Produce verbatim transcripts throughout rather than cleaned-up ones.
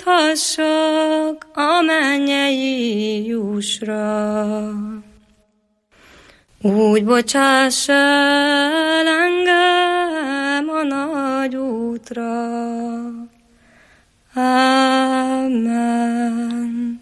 juthassak a mennyei jusra. Úgy bocsáss el engem a nagy útra. Amen.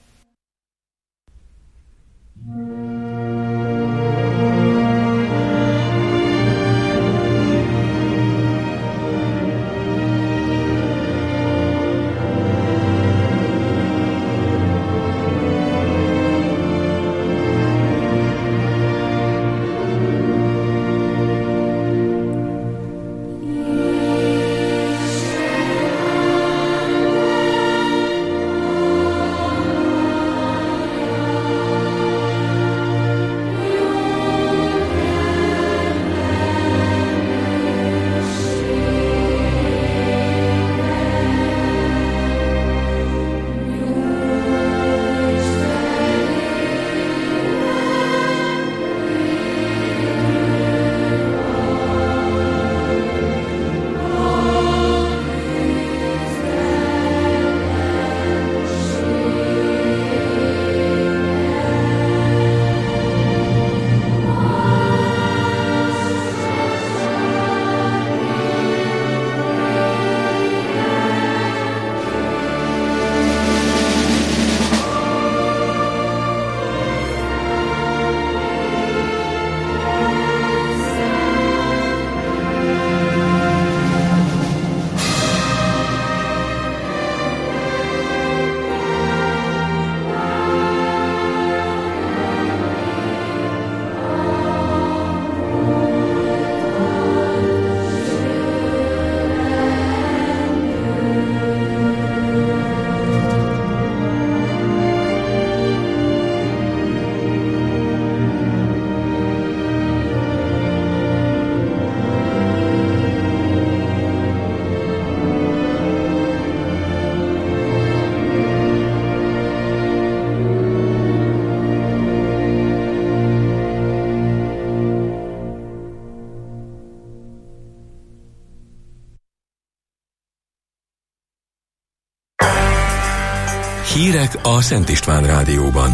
Hírek a Szent István Rádióban.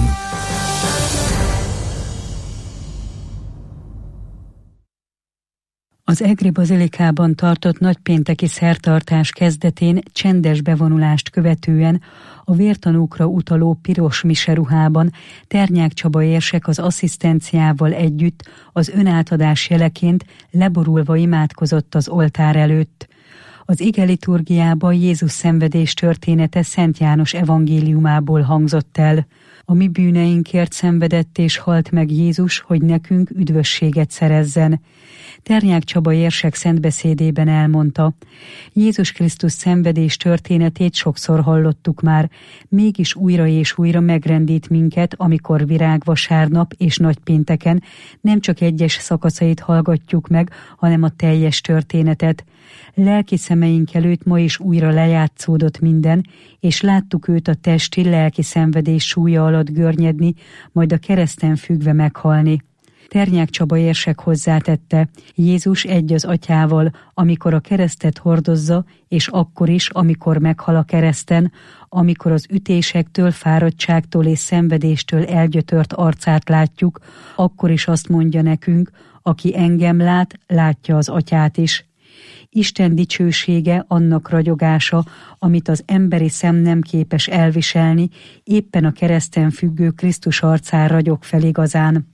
Az Egri Bazilikában tartott nagypénteki szertartás kezdetén csendes bevonulást követően a vértanúkra utaló piros miseruhában Ternyák Csaba érsek az asszisztenciával együtt az önátadás jeleként leborulva imádkozott az oltár előtt. Az ige liturgiában Jézus szenvedés története Szent János evangéliumából hangzott el. A mi bűneinkért szenvedett és halt meg Jézus, hogy nekünk üdvösséget szerezzen. Ternyák Csaba érsek szentbeszédében elmondta: Jézus Krisztus szenvedés történetét sokszor hallottuk már, mégis újra és újra megrendít minket, amikor virágvasárnap és nagypénteken nem csak egyes szakaszait hallgatjuk meg, hanem a teljes történetet. Lelki szemeink előtt ma is újra lejátszódott minden, és láttuk őt a testi, lelki szenvedés súlya alatt görnyedni, majd a kereszten függve meghalni. Ternyák Csaba érsek hozzátette: Jézus egy az atyával, amikor a keresztet hordozza, és akkor is, amikor meghal a kereszten, amikor az ütésektől, fáradtságtól és szenvedéstől elgyötört arcát látjuk, akkor is azt mondja nekünk: aki engem lát, látja az atyát is. Isten dicsősége, annak ragyogása, amit az emberi szem nem képes elviselni, éppen a kereszten függő Krisztus arcán ragyog fel igazán.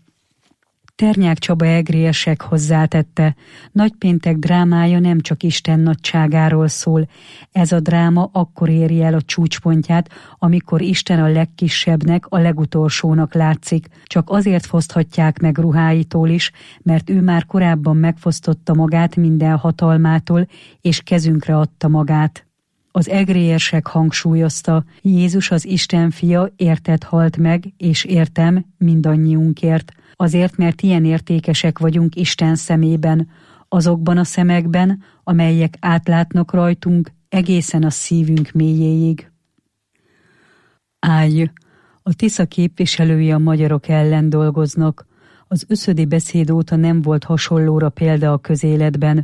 Ternyák Csaba egriesek hozzátette: Nagypéntek drámája nem csak Isten nagyságáról szól. Ez a dráma akkor éri el a csúcspontját, amikor Isten a legkisebbnek, a legutolsónak látszik. Csak azért foszthatják meg ruháitól is, mert ő már korábban megfosztotta magát minden hatalmától, és kezünkre adta magát. Az egriesek hangsúlyozta: Jézus az Isten fia, érted halt meg, és értem mindannyiunkért. Azért, mert ilyen értékesek vagyunk Isten szemében, azokban a szemekben, amelyek átlátnak rajtunk egészen a szívünk mélyéig. Állj! A Tisza képviselői a magyarok ellen dolgoznak. Az Üszödi beszéd óta nem volt hasonlóra példa a közéletben.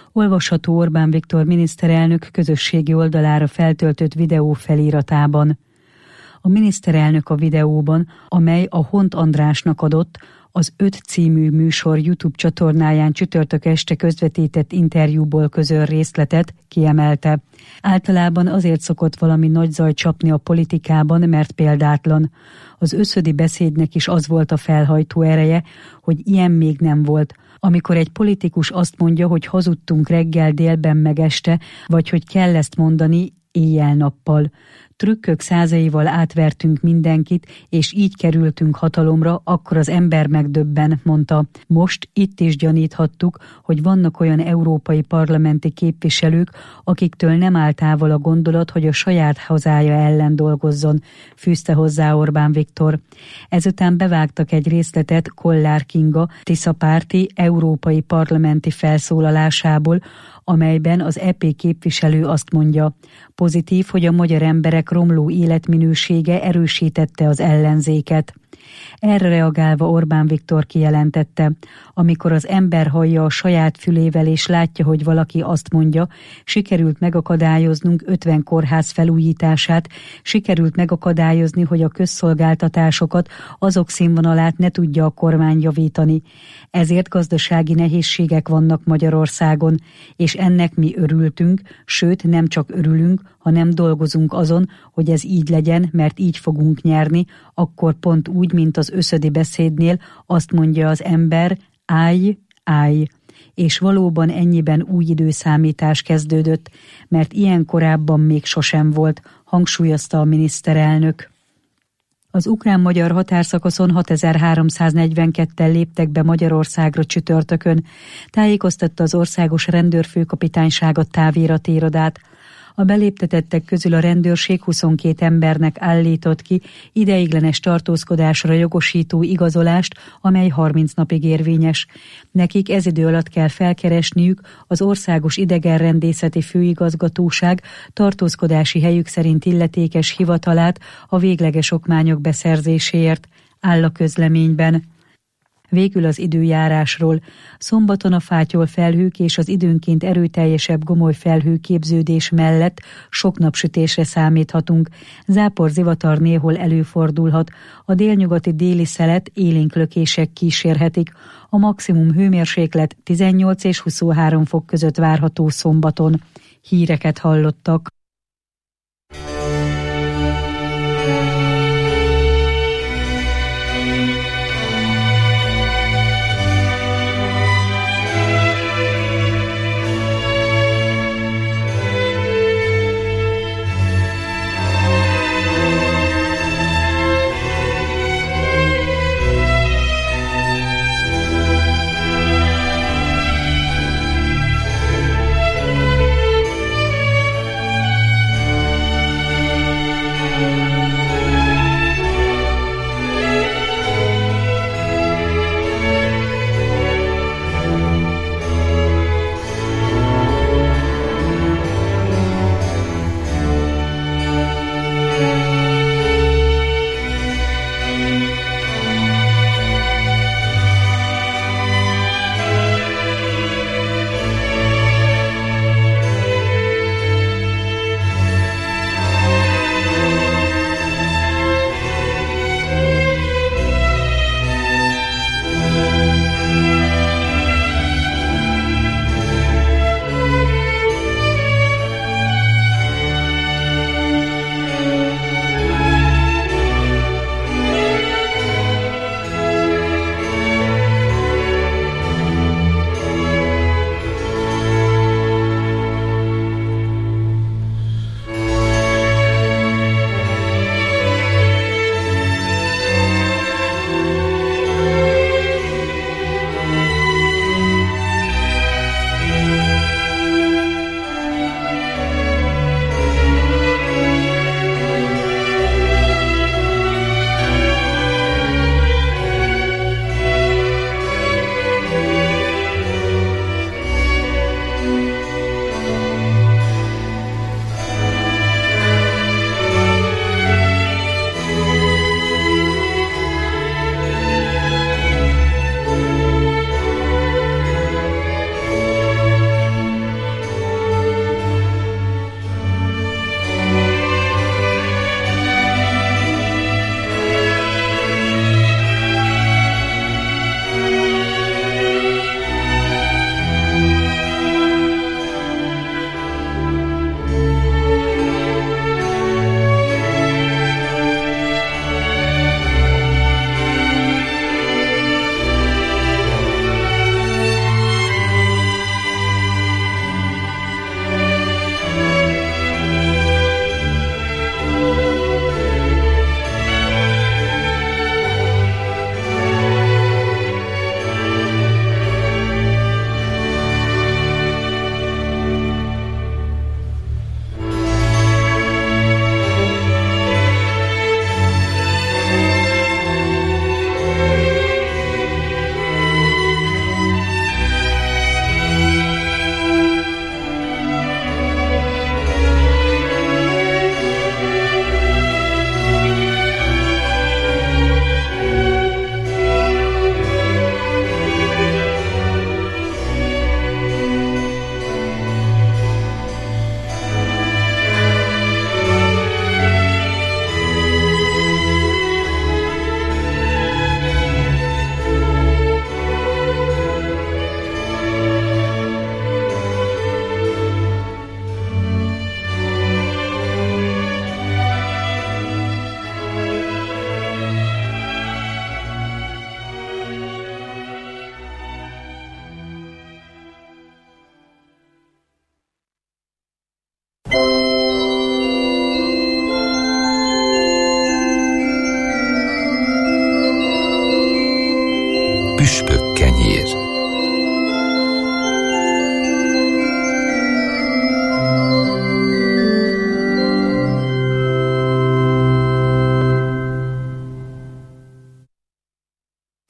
Olvasható Orbán Viktor miniszterelnök közösségi oldalára feltöltött videó feliratában. A miniszterelnök a videóban, amely a Hont Andrásnak adott, az öt című műsor YouTube csatornáján csütörtök este közvetített interjúból közöl részletet, kiemelte. Általában azért szokott valami nagy zaj csapni a politikában, mert példátlan. Az összödi beszédnek is az volt a felhajtó ereje, hogy ilyen még nem volt. Amikor egy politikus azt mondja, hogy hazudtunk reggel, délben meg este, vagy hogy kell ezt mondani éjjel-nappal. Trükkök százaival átvertünk mindenkit, és így kerültünk hatalomra, akkor az ember megdöbben, mondta. Most itt is gyaníthattuk, hogy vannak olyan európai parlamenti képviselők, akiktől nem áll távol a gondolat, hogy a saját hazája ellen dolgozzon, fűzte hozzá Orbán Viktor. Ezután bevágtak egy részletet Kollár Kinga, Tisza-párti európai parlamenti felszólalásából, amelyben az é pé képviselő azt mondja, pozitív, hogy a magyar emberek romló életminősége erősítette az ellenzéket. Erre reagálva Orbán Viktor kijelentette, amikor az ember hallja a saját fülével és látja, hogy valaki azt mondja, sikerült megakadályoznunk ötven kórház felújítását, sikerült megakadályozni, hogy a közszolgáltatásokat, azok színvonalát ne tudja a kormány javítani. Ezért gazdasági nehézségek vannak Magyarországon, és ennek mi örültünk, sőt nem csak örülünk, hanem dolgozunk azon, hogy ez így legyen, mert így fogunk nyerni, akkor pont úgy, mint az összödi beszédnél azt mondja az ember, állj, állj. És valóban ennyiben új időszámítás kezdődött, mert ilyen korábban még sosem volt, hangsúlyozta a miniszterelnök. Az ukrán-magyar határszakaszon hatezer-háromszáznegyvenketten léptek be Magyarországra csütörtökön, tájékoztatta az országos rendőrfőkapitányság a táviratirodát. A beléptetettek közül a rendőrség huszonkét embernek állított ki ideiglenes tartózkodásra jogosító igazolást, amely harminc napig érvényes. Nekik ez idő alatt kell felkeresniük az Országos Idegenrendészeti Főigazgatóság tartózkodási helyük szerint illetékes hivatalát a végleges okmányok beszerzéséért, áll a közleményben. Végül az időjárásról. Szombaton a fátyol felhők és az időnként erőteljesebb gomoly felhőképződés mellett sok napsütésre számíthatunk. Zápor, zivatar néhol előfordulhat. A délnyugati déli szelet élénk lökések kísérhetik. A maximum hőmérséklet tizennyolc és huszonhárom fok között várható szombaton. Híreket hallottak.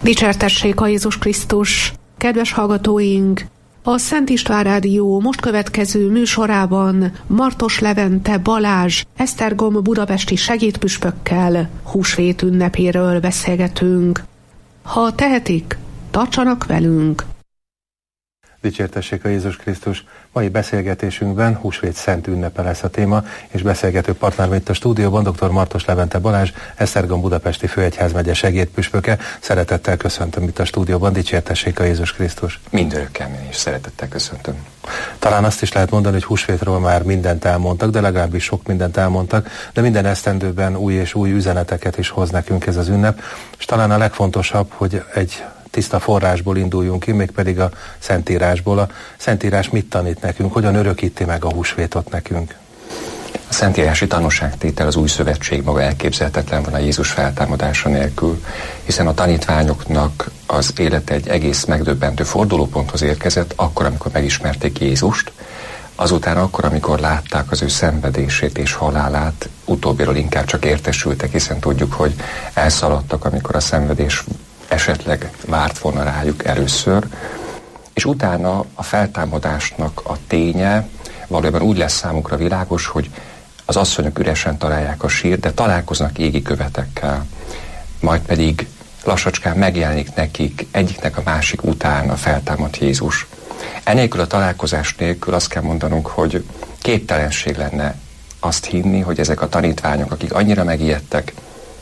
Dicsértessék a Jézus Krisztus! Kedves hallgatóink! A Szent István Rádió most következő műsorában Martos Levente Balázs Esztergom budapesti segédpüspökkel húsvét ünnepéről beszélgetünk. Ha tehetik, tartsanak velünk! Dicsértessék a Jézus Krisztus! Mai beszélgetésünkben húsvét szent ünnepe lesz a téma, és beszélgető partnerem itt a stúdióban dr. Martos Levente Balázs, Esztergom budapesti főegyházmegye segédpüspöke. Szeretettel köszöntöm itt a stúdióban, dicsértessék a Jézus Krisztus! Mindörökkel én is szeretettel köszöntöm. Talán azt is lehet mondani, hogy húsvétről már mindent elmondtak, de legalábbis sok mindent elmondtak, de minden esztendőben új és új üzeneteket is hoz nekünk ez az ünnep, és talán a legfontosabb, hogy egy tiszta forrásból induljunk ki, mégpedig a Szentírásból. A Szentírás mit tanít nekünk, hogyan örökíti meg a húsvétot nekünk? A szentírási tanúságtétel, az új szövetség maga elképzelhetetlen van a Jézus feltámadása nélkül, hiszen a tanítványoknak az élete egy egész megdöbbentő fordulóponthoz érkezett, akkor, amikor megismerték Jézust, azután akkor, amikor látták az ő szenvedését és halálát, utóbbiról inkább csak értesültek, hiszen tudjuk, hogy elszaladtak, amikor a szenvedés esetleg várt volna rájuk először, és utána a feltámadásnak a ténye valójában úgy lesz számukra világos, hogy az asszonyok üresen találják a sírt, de találkoznak égi követekkel, majd pedig lassacskán megjelenik nekik egyiknek a másik után a feltámadt Jézus. Enélkül a találkozás nélkül azt kell mondanunk, hogy képtelenség lenne azt hinni, hogy ezek a tanítványok, akik annyira megijedtek,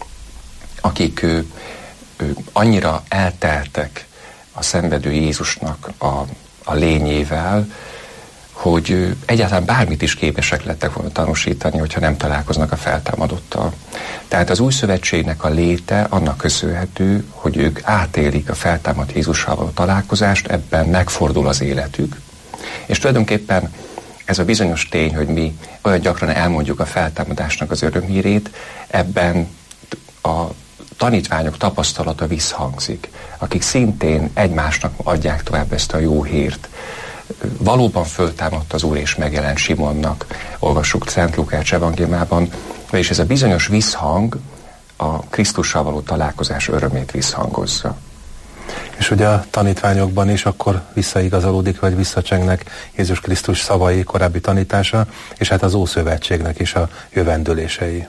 akik ő, ő, annyira elteltek a szenvedő Jézusnak a, a lényével, hogy egyáltalán bármit is képesek lettek volna tanúsítani, hogyha nem találkoznak a feltámadottal. Tehát az új szövetségnek a léte annak köszönhető, hogy ők átélik a feltámadt Jézussal való találkozást, ebben megfordul az életük. És tulajdonképpen ez a bizonyos tény, hogy mi olyan gyakran elmondjuk a feltámadásnak az örömhírét, ebben a tanítványok tapasztalata visszhangzik, akik szintén egymásnak adják tovább ezt a jó hírt. Valóban föltámadt az Úr és megjelent Simonnak, olvassuk Szent Lukács evangéliumában, és ez a bizonyos visszhang a Krisztussal való találkozás örömét visszhangozza. És ugye a tanítványokban is akkor visszaigazolódik, vagy visszacsengnek Jézus Krisztus szavai, korábbi tanítása, és hát az Ószövetségnek is a jövendőlései.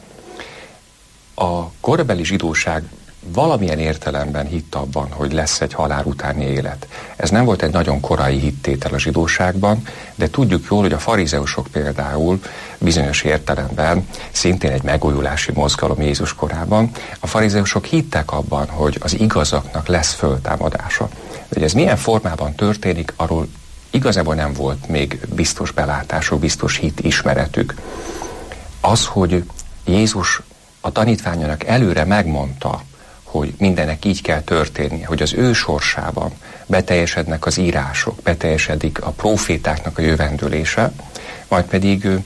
A korabeli zsidóság valamilyen értelemben hitt abban, hogy lesz egy halál utáni élet. Ez nem volt egy nagyon korai hittétel a zsidóságban, de tudjuk jól, hogy a farizeusok például bizonyos értelemben, szintén egy megújulási mozgalom Jézus korában, a farizeusok hittek abban, hogy az igazaknak lesz föltámadása. De hogy ez milyen formában történik, arról igazából nem volt még biztos belátásuk, biztos hit ismeretük. Az, hogy Jézus a tanítványának előre megmondta, hogy mindennek így kell történnie, hogy az ő sorsában beteljesednek az írások, beteljesedik a prófétáknak a jövendőlése, majd pedig ő,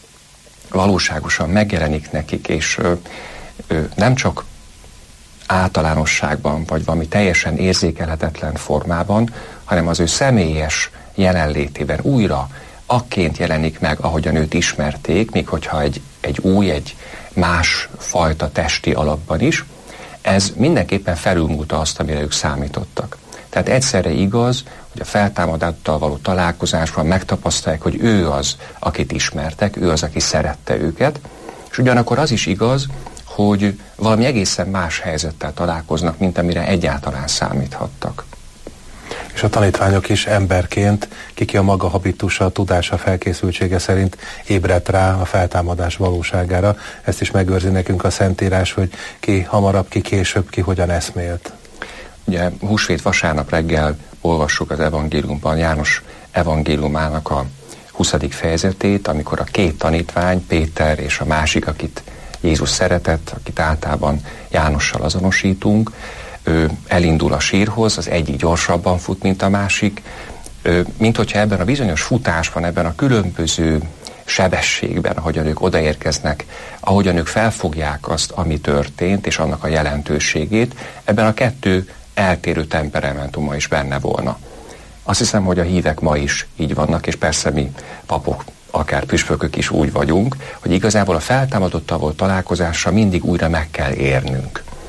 valóságosan megjelenik nekik, és ő, ő, nem csak általánosságban, vagy valami teljesen érzékelhetetlen formában, hanem az ő személyes jelenlétében újra akként jelenik meg, ahogyan őt ismerték, még hogyha egy, egy új, egy más fajta testi alakban is. Ez mindenképpen felülmúlta azt, amire ők számítottak. Tehát egyszerre igaz, hogy a feltámadottal való találkozásban megtapasztalják, hogy ő az, akit ismertek, ő az, aki szerette őket, és ugyanakkor az is igaz, hogy valami egészen más helyzettel találkoznak, mint amire egyáltalán számíthattak. És a tanítványok is emberként, kiki a maga habitusa, tudása, felkészültsége szerint ébredt rá a feltámadás valóságára. Ezt is megőrzi nekünk a Szentírás, hogy ki hamarabb, ki később, ki hogyan eszmélt. Ugye húsvét vasárnap reggel olvassuk az evangéliumban János evangéliumának a huszadik fejezetét, amikor a két tanítvány, Péter és a másik, akit Jézus szeretett, akit általában Jánossal azonosítunk, ő elindul a sírhoz, az egyik gyorsabban fut, mint a másik, ő, mint hogyha ebben a bizonyos futásban, ebben a különböző sebességben, ahogyan ők odaérkeznek, ahogyan ők felfogják azt, ami történt, és annak a jelentőségét, ebben a kettő eltérő temperamentuma is benne volna. Azt hiszem, hogy a hívek ma is így vannak, és persze mi papok, akár püspökök is úgy vagyunk, hogy igazából a feltámadottal való találkozásra mindig újra meg kell érnünk.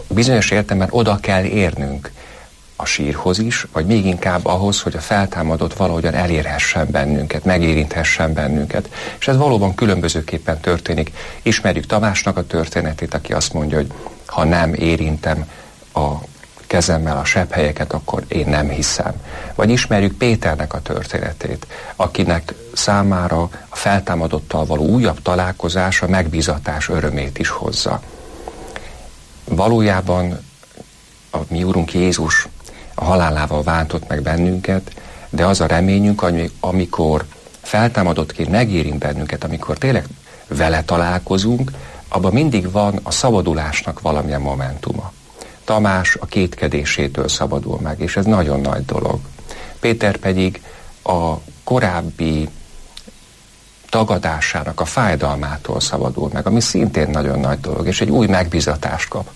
bizonyos értelemben oda kell érnünk a sírhoz is, vagy még inkább ahhoz, hogy a feltámadott valahogyan elérhessen bennünket, megérinthessen bennünket. És ez valóban különbözőképpen történik. Ismerjük Tamásnak a történetét, aki azt mondja, hogy ha nem érintem a kezemmel a sebhelyeket, akkor én nem hiszem. Vagy ismerjük Péternek a történetét, akinek számára a feltámadottal való újabb találkozás a megbízatás örömét is hozza. Valójában a mi Úrunk Jézus a halálával váltott meg bennünket, de az a reményünk, hogy amikor feltámadottként megérint bennünket, amikor tényleg vele találkozunk, abban mindig van a szabadulásnak valamilyen momentuma. Tamás a kétkedésétől szabadul meg, és ez nagyon nagy dolog. Péter pedig a korábbi tagadásának a fájdalmától szabadul meg, ami szintén nagyon nagy dolog, és egy új megbizatást kap.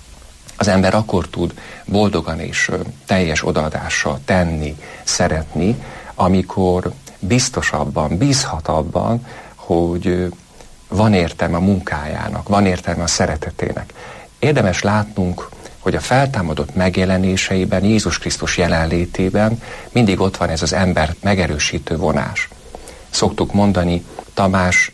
Az ember akkor tud boldogan és teljes odaadással tenni, szeretni, amikor biztosabban, bízhat abban, hogy van értelme a munkájának, van értelme a szeretetének. Érdemes látnunk, hogy a feltámadott megjelenéseiben, Jézus Krisztus jelenlétében mindig ott van ez az embert megerősítő vonás. Szoktuk mondani, Tamás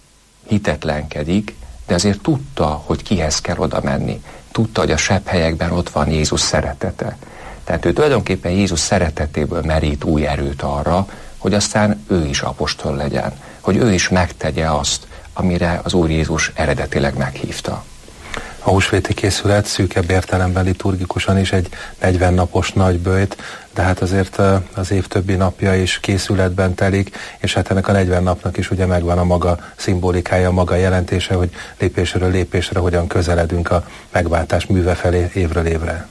hitetlenkedik, de azért tudta, hogy kihez kell oda menni. Tudta, hogy a sebhelyekben ott van Jézus szeretete. Tehát ő tulajdonképpen Jézus szeretetéből merít új erőt arra, hogy aztán ő is apostol legyen, hogy ő is megtegye azt, amire az Úr Jézus eredetileg meghívta. A húsvéti készület szűkebb értelemben liturgikusan is egy negyven napos nagyböjt, de hát azért az év többi napja is készületben telik, és hát ennek a negyven napnak is ugye megvan a maga szimbolikája, a maga jelentése, hogy lépésről lépésre hogyan közeledünk a megváltás műve felé évről évre.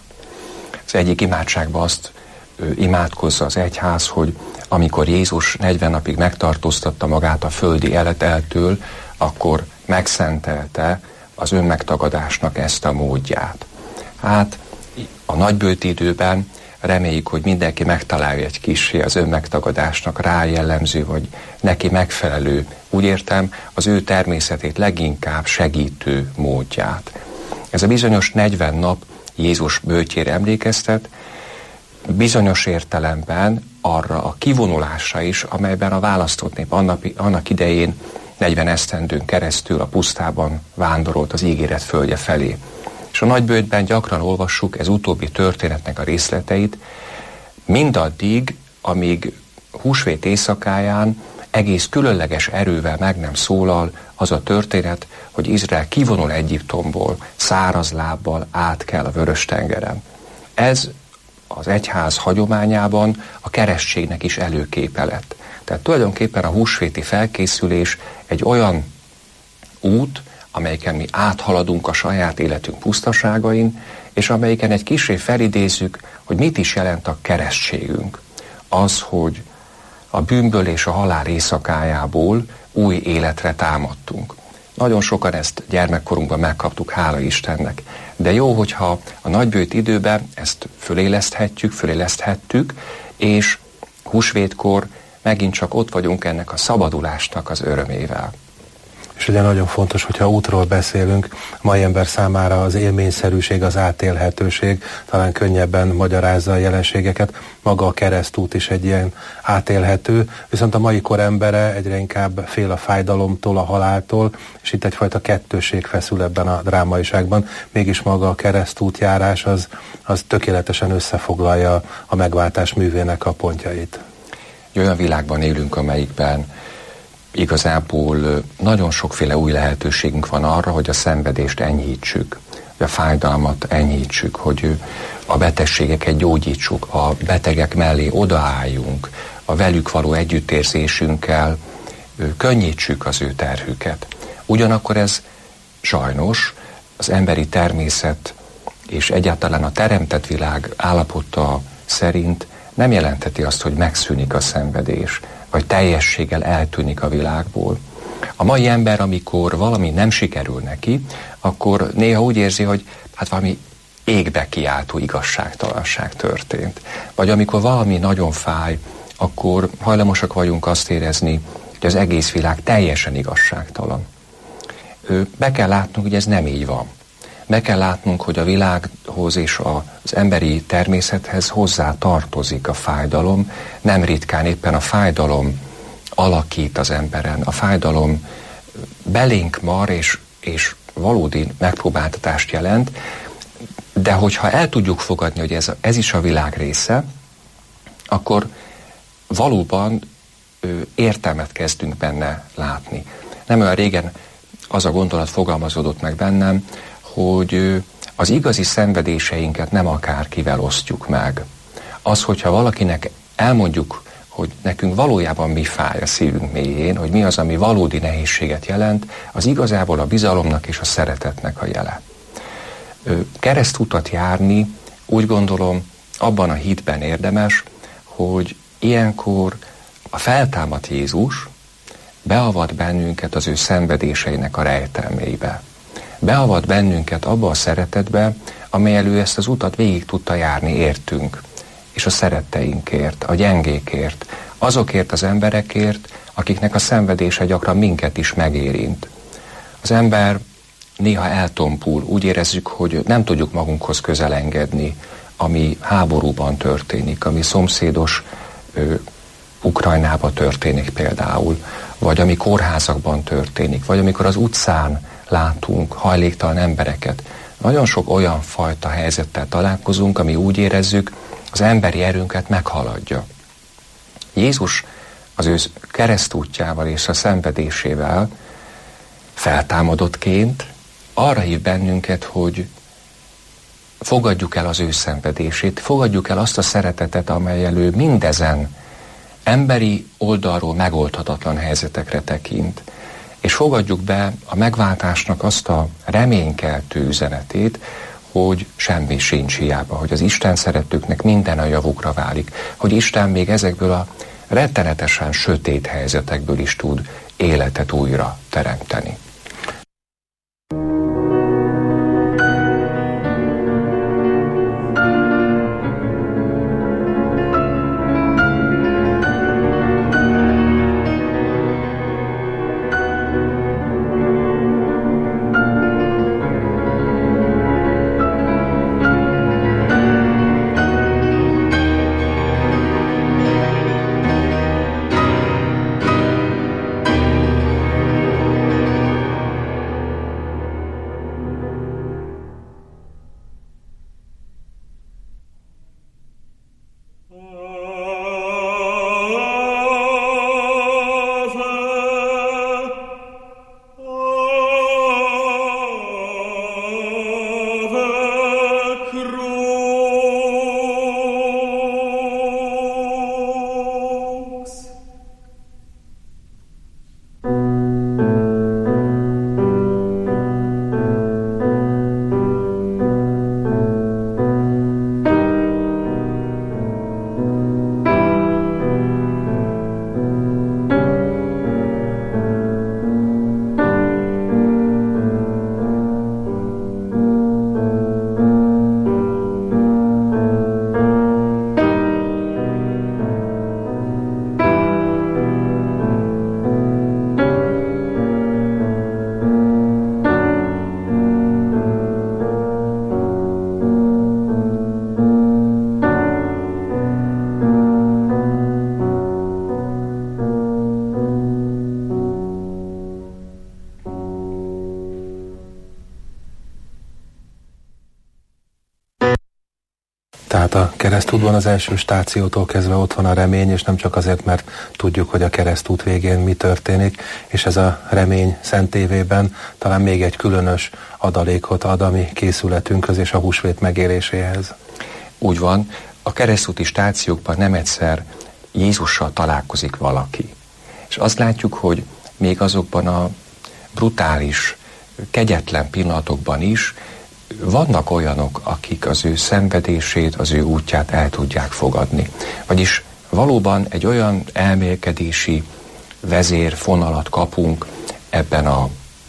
Az egyik imádságban azt ő, imádkozza az egyház, hogy amikor Jézus negyven napig megtartóztatta magát a földi életeltől, akkor megszentelte az önmegtagadásnak ezt a módját. Hát a nagybőti időben reméljük, hogy mindenki megtalálja egy kissé az önmegtagadásnak rá jellemző, vagy neki megfelelő, úgy értem, az ő természetét leginkább segítő módját. Ez a bizonyos negyven nap Jézus bőtjére emlékeztet, bizonyos értelemben arra a kivonulásra is, amelyben a választott nép annak, annak idején negyven esztendőn keresztül a pusztában vándorolt az ígéret földje felé. És a nagybőjtben gyakran olvassuk ez utóbbi történetnek a részleteit, mindaddig, amíg húsvét éjszakáján egész különleges erővel meg nem szólal az a történet, hogy Izrael kivonul Egyiptomból, száraz lábbal át kell a Vörös-tengeren. Ez az egyház hagyományában a keresztségnek is előképe lett. Tehát tulajdonképpen a húsvéti felkészülés egy olyan út, amelyiken mi áthaladunk a saját életünk pusztaságain, és amelyiken egy kissé felidézzük, hogy mit is jelent a keresztségünk. Az, hogy a bűnből és a halál éjszakájából új életre támadtunk. Nagyon sokan ezt gyermekkorunkban megkaptuk, hála Istennek. De jó, hogyha a nagybőjt időben ezt föléleszthetjük, föléleszthettük, és húsvétkor megint csak ott vagyunk ennek a szabadulásnak az örömével. És ugye nagyon fontos, hogyha útról beszélünk, a mai ember számára az élményszerűség, az átélhetőség talán könnyebben magyarázza a jelenségeket. Maga a keresztút is egy ilyen átélhető, viszont a mai kor embere egyre inkább fél a fájdalomtól, a haláltól, és itt egyfajta kettőség feszül ebben a drámaiságban. Mégis maga a keresztútjárás az, az tökéletesen összefoglalja a megváltás művének a pontjait. Egy olyan világban élünk, amelyikben igazából nagyon sokféle új lehetőségünk van arra, hogy a szenvedést enyhítsük, hogy a fájdalmat enyhítsük, hogy a betegségeket gyógyítsuk, a betegek mellé odaálljunk, a velük való együttérzésünkkel könnyítsük az ő terhüket. Ugyanakkor ez sajnos az emberi természet és egyáltalán a teremtett világ állapota szerint nem jelentheti azt, hogy megszűnik a szenvedés, vagy teljességgel eltűnik a világból. A mai ember, amikor valami nem sikerül neki, akkor néha úgy érzi, hogy hát valami égbe kiáltó igazságtalanság történt. Vagy amikor valami nagyon fáj, akkor hajlamosak vagyunk azt érezni, hogy az egész világ teljesen igazságtalan. Be kell látnunk, hogy ez nem így van. Meg kell látnunk, hogy a világhoz és az emberi természethez hozzá tartozik a fájdalom. Nem ritkán éppen a fájdalom alakít az emberen. A fájdalom belénk mar és, és valódi megpróbáltatást jelent, de hogyha el tudjuk fogadni, hogy ez, ez is a világ része, akkor valóban ö, értelmet kezdünk benne látni. Nem olyan régen az a gondolat fogalmazódott meg bennem, hogy ö, az igazi szenvedéseinket nem akárkivel osztjuk meg. Az, hogyha valakinek elmondjuk, hogy nekünk valójában mi fáj a szívünk mélyén, hogy mi az, ami valódi nehézséget jelent, az igazából a bizalomnak és a szeretetnek a jele. Ö, keresztutat járni, úgy gondolom, abban a hitben érdemes, hogy ilyenkor a feltámadt Jézus beavat bennünket az ő szenvedéseinek a rejtelmébe. Beavat bennünket abba a szeretetbe, amelyel ő ezt az utat végig tudta járni értünk, és a szeretteinkért, a gyengékért, azokért az emberekért, akiknek a szenvedése gyakran minket is megérint. Az ember néha eltompul, úgy érezzük, hogy nem tudjuk magunkhoz közel engedni, ami háborúban történik, ami szomszédos ö, Ukrajnában történik például, vagy ami kórházakban történik, vagy amikor az utcán látunk hajléktalan embereket. Nagyon sok olyan fajta helyzettel találkozunk, ami úgy érezzük, az emberi erőnket meghaladja. Jézus az ő keresztútjával és a szenvedésével feltámadottként arra hív bennünket, hogy fogadjuk el az ő szenvedését, fogadjuk el azt a szeretetet, amellyel ő mindezen emberi oldalról megoldhatatlan helyzetekre tekint, és fogadjuk be a megváltásnak azt a reménykeltő üzenetét, hogy semmi sincs hiába, hogy az Isten szeretőknek minden a javukra válik, hogy Isten még ezekből a rettenetesen sötét helyzetekből is tud életet újra teremteni. Tehát a keresztútban az első stációtól kezdve ott van a remény, és nem csak azért, mert tudjuk, hogy a keresztút végén mi történik, és ez a remény szentévében talán még egy különös adalékot ad a mi készületünkhöz és a húsvét megéléséhez. Úgy van, a keresztúti stációkban nem egyszer Jézussal találkozik valaki. És azt látjuk, hogy még azokban a brutális, kegyetlen pillanatokban is vannak olyanok, akik az ő szenvedését, az ő útját el tudják fogadni. Vagyis valóban egy olyan elmélkedési vezérfonalat kapunk ebben az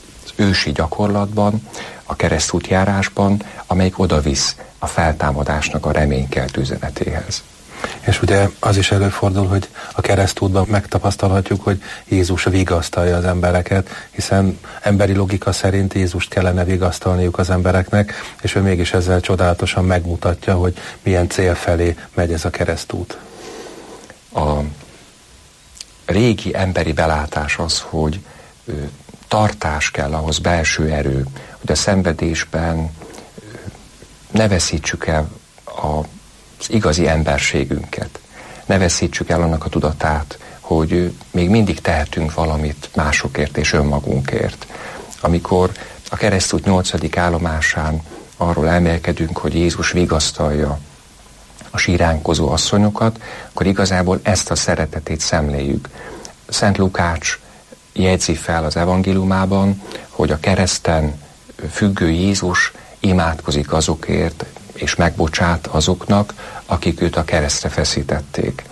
ősi gyakorlatban, a keresztútjárásban, amelyik odavisz a feltámadásnak a reménykeltő üzenetéhez. És ugye az is előfordul, hogy a keresztútban megtapasztalhatjuk, hogy Jézus vigasztalja az embereket, hiszen emberi logika szerint Jézust kellene vigasztalniuk az embereknek, és ő mégis ezzel csodálatosan megmutatja, hogy milyen cél felé megy ez a keresztút. A régi emberi belátás az, hogy tartás kell, ahhoz belső erő, hogy a szenvedésben ne veszítsük el az igazi emberségünket. Ne veszítsük el annak a tudatát, hogy még mindig tehetünk valamit másokért és önmagunkért. Amikor a keresztút nyolcadik állomásán arról elmélkedünk, hogy Jézus vigasztalja a síránkozó asszonyokat, akkor igazából ezt a szeretetét szemléljük. Szent Lukács jegyzi fel az evangéliumában, hogy a kereszten függő Jézus imádkozik azokért, és megbocsát azoknak, akik őt a keresztre feszítették.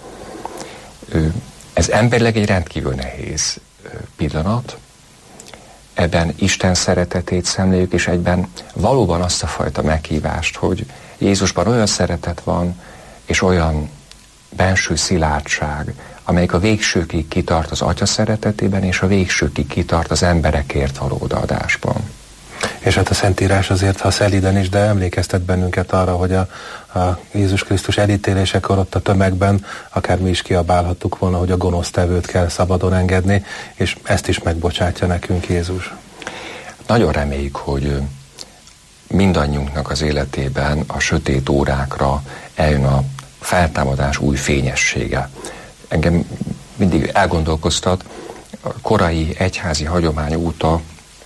Ez emberileg egy rendkívül nehéz pillanat. Ebben Isten szeretetét szemléljük, és egyben valóban azt a fajta meghívást, hogy Jézusban olyan szeretet van, és olyan benső szilárdság, amelyik a végsőkig kitart az Atya szeretetében, és a végsőkig kitart az emberekért való odaadásban. És hát a Szentírás azért, ha szelíden is, de emlékeztet bennünket arra, hogy a, a Jézus Krisztus elítélésekor ott a tömegben akár mi is kiabálhattuk volna, hogy a gonosztevőt kell szabadon engedni, és ezt is megbocsátja nekünk Jézus. Nagyon reméljük, hogy mindannyiunknak az életében a sötét órákra eljön a feltámadás új fényessége. Engem mindig elgondolkoztat, a korai egyházi hagyomány óta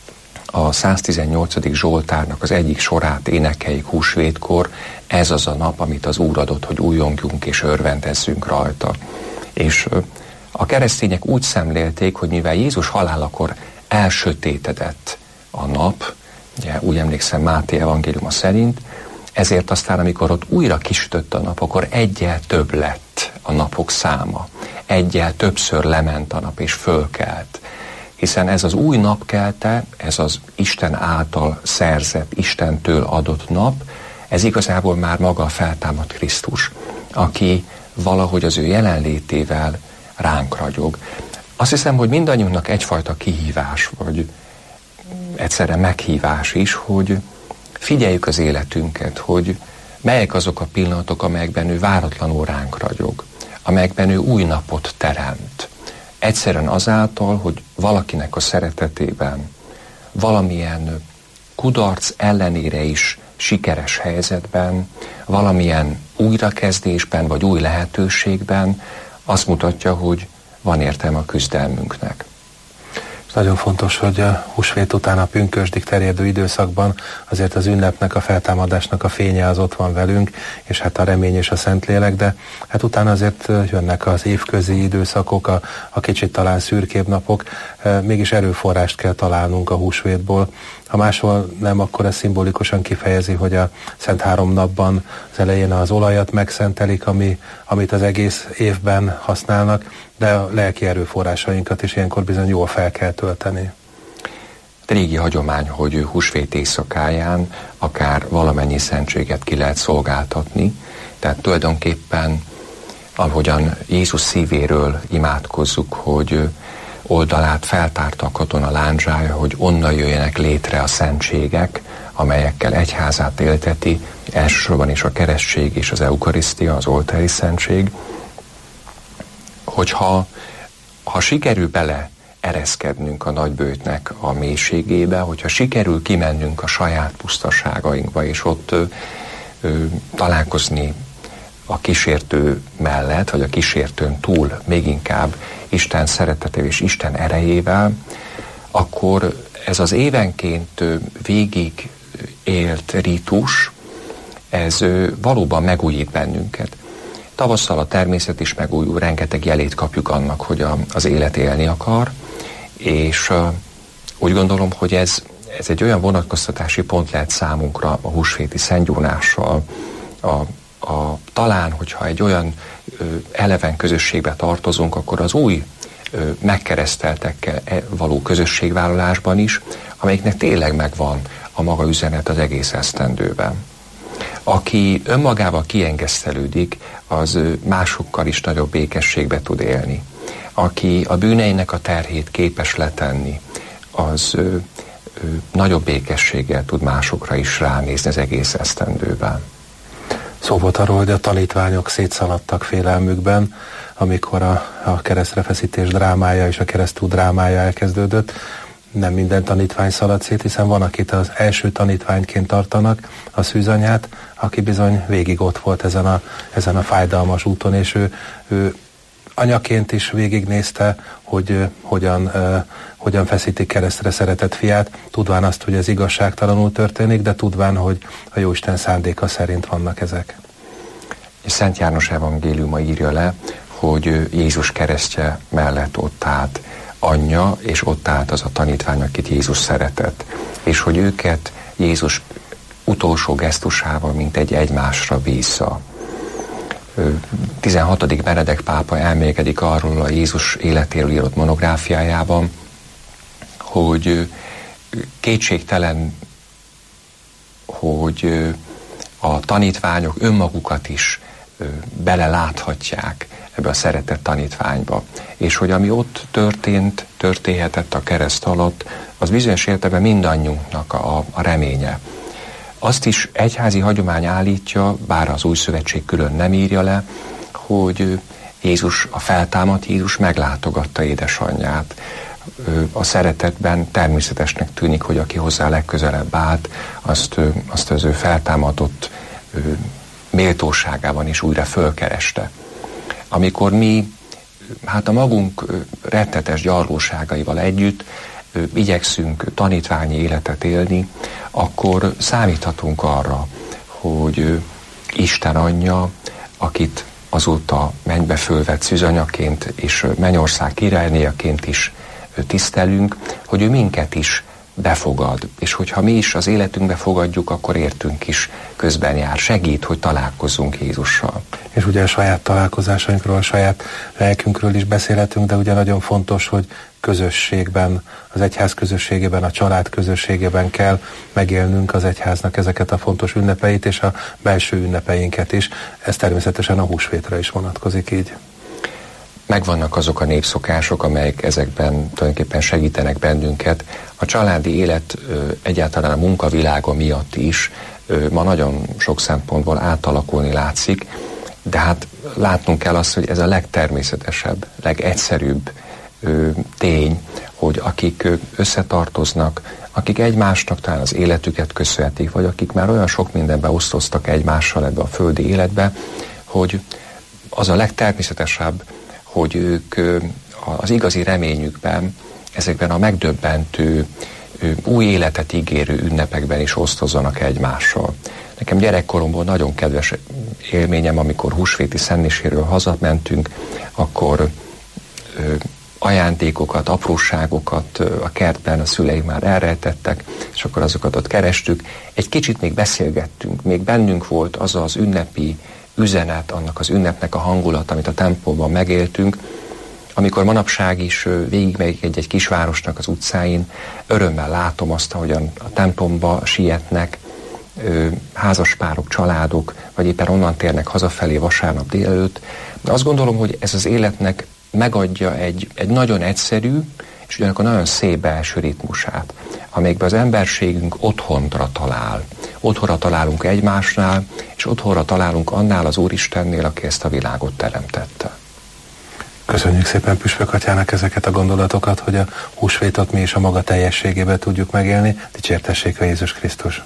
a száztizennyolcadik Zsoltárnak az egyik sorát énekeljük húsvétkor, ez az a nap, amit az Úr adott, hogy újjongjunk és örvendezzünk rajta. És a keresztények úgy szemlélték, hogy mivel Jézus halálakor elsötétedett a nap, ugye, úgy emlékszem Máté evangéliuma szerint, ezért aztán, amikor ott újra kisütött a nap, akkor egyel több lett a napok száma. Egyel többször lement a nap és fölkelt. Hiszen ez az új napkelte, ez az Isten által szerzett, Istentől adott nap, ez igazából már maga a feltámadt Krisztus, aki valahogy az ő jelenlétével ránk ragyog. Azt hiszem, hogy mindannyiunknak egyfajta kihívás, vagy egyszerre meghívás is, hogy figyeljük az életünket, hogy melyek azok a pillanatok, amelyekben ő váratlanul ránk ragyog, amelyekben ő új napot teremt. Egyszerűen azáltal, hogy valakinek a szeretetében, valamilyen kudarc ellenére is sikeres helyzetben, valamilyen újrakezdésben, vagy új lehetőségben azt mutatja, hogy van értelme a küzdelmünknek. Nagyon fontos, hogy a húsvét után a pünkösdig terjedő időszakban azért az ünnepnek, a feltámadásnak a fénye az ott van velünk, és hát a remény és a Szentlélek, de hát utána azért jönnek az évközi időszakok, a, a kicsit talán szürkébb napok, mégis erőforrást kell találnunk a húsvétból. Ha máshol nem, akkor ez szimbolikusan kifejezi, hogy a Szent Három napban az elején az olajat megszentelik, ami, amit az egész évben használnak, de a lelki erőforrásainkat is ilyenkor bizony jól fel kell tölteni. Régi hagyomány, hogy húsvét éjszakáján akár valamennyi szentséget ki lehet szolgáltatni, tehát tulajdonképpen ahogyan Jézus szívéről imádkozzuk, hogy oldalát feltárta a katona lándzsája, hogy onnan jöjjenek létre a szentségek, amelyekkel egyházát élteti, elsősorban is a keresztség és az eukarisztia, az oltári szentség, hogyha ha sikerül bele ereszkednünk a nagybőjtnek a mélységébe, hogyha sikerül kimennünk a saját pusztaságainkba, és ott ö, ö, találkozni a kísértő mellett, vagy a kísértőn túl még inkább Isten szeretetével és Isten erejével, akkor ez az évenként végig élt rítus, ez valóban megújít bennünket. Tavasszal a természet is megújul, rengeteg jelét kapjuk annak, hogy a, az élet élni akar, és uh, úgy gondolom, hogy ez, ez egy olyan vonatkoztatási pont lehet számunkra a húsvéti szentgyónással, a, a, talán, hogyha egy olyan ö, eleven közösségbe tartozunk, akkor az új ö, megkereszteltekkel való közösségvállalásban is, amelyiknek tényleg megvan a maga üzenet az egész esztendőben. Aki önmagával kiengesztelődik, az másokkal is nagyobb békességbe tud élni. Aki a bűneinek a terhét képes letenni, az ö, ö, nagyobb békességgel tud másokra is ránézni az egész esztendőben. Szó volt arról, hogy a tanítványok szétszaladtak félelmükben, amikor a, a keresztrefeszítés drámája és a keresztút drámája elkezdődött. Nem minden tanítvány szalad szét, hiszen van, akit az első tanítványként tartanak, a szűzanyát, aki bizony végig ott volt ezen a, ezen a fájdalmas úton, és ő, ő anyaként is végignézte, hogy uh, hogyan, uh, hogyan feszítik keresztre szeretett fiát, tudván azt, hogy ez igazságtalanul történik, de tudván, hogy a Jóisten szándéka szerint vannak ezek. És Szent János evangéliuma írja le, hogy Jézus keresztje mellett ott állt anyja, és ott állt az a tanítvány, akit Jézus szeretett. És hogy őket Jézus utolsó gesztusával, mint egy egymásra bízza. tizenhatodik Benedek pápa elmélekedik arról a Jézus életéről írott monográfiájában, hogy kétségtelen, hogy a tanítványok önmagukat is beleláthatják ebbe a szeretett tanítványba. És hogy ami ott történt, történhetett a kereszt alatt, az bizonyos értelemben mindannyiunknak a, a reménye. Azt is egyházi hagyomány állítja, bár az Új Szövetség külön nem írja le, hogy Jézus, a feltámadt Jézus meglátogatta édesanyját. A szeretetben természetesnek tűnik, hogy aki hozzá legközelebb állt, azt, azt az ő feltámadott méltóságában is újra fölkereste. Amikor mi, hát a magunk rettetes gyarlóságaival együtt igyekszünk tanítványi életet élni, akkor számíthatunk arra, hogy Isten anyja, akit azóta mennybe fölvett szűzanyaként és mennyország királynéjaként is tisztelünk, hogy ő minket is befogad, és hogyha mi is az életünkbe fogadjuk, akkor értünk is közben jár, segít, hogy találkozzunk Jézussal. És ugye a saját találkozásainkról, a saját lelkünkről is beszélhetünk, de ugye nagyon fontos, hogy közösségben, az egyház közösségében, a család közösségében kell megélnünk az egyháznak ezeket a fontos ünnepeit, és a belső ünnepeinket is. Ez természetesen a húsvétra is vonatkozik így. Megvannak azok a népszokások, amelyek ezekben tulajdonképpen segítenek bennünket. A családi élet egyáltalán a munkavilága miatt is ma nagyon sok szempontból átalakulni látszik, de hát látnunk kell azt, hogy ez a legtermészetesebb, legegyszerűbb tény, hogy akik összetartoznak, akik egymásnak talán az életüket köszönhetik, vagy akik már olyan sok mindenbe osztoztak egymással ebbe a földi életbe, hogy az a legtermészetesebb, hogy ők az igazi reményükben, ezekben a megdöbbentő, új életet ígérő ünnepekben is osztozzanak egymással. Nekem gyerekkoromból nagyon kedves élményem, amikor húsvéti szentmiséről hazamentünk, akkor ajándékokat, apróságokat a kertben a szüleim már elrejtettek, és akkor azokat ott kerestük. Egy kicsit még beszélgettünk, még bennünk volt az az ünnepi üzenet, annak az ünnepnek a hangulat, amit a templomban megéltünk, amikor manapság is végigmegyek egy-egy kisvárosnak az utcáin, örömmel látom azt, ahogyan a templomba sietnek házaspárok, családok, vagy éppen onnan térnek hazafelé vasárnap délelőtt. De azt gondolom, hogy ez az életnek megadja egy, egy nagyon egyszerű, és ugyanakkor nagyon szép belső ritmusát, amelyikben az emberségünk otthonra talál. Otthonra találunk egymásnál, és otthonra találunk annál az Úristennél, aki ezt a világot teremtette. Köszönjük szépen Püspök atyának ezeket a gondolatokat, hogy a húsvétot mi is a maga teljességében tudjuk megélni. Dicsértessék a Jézus Krisztus!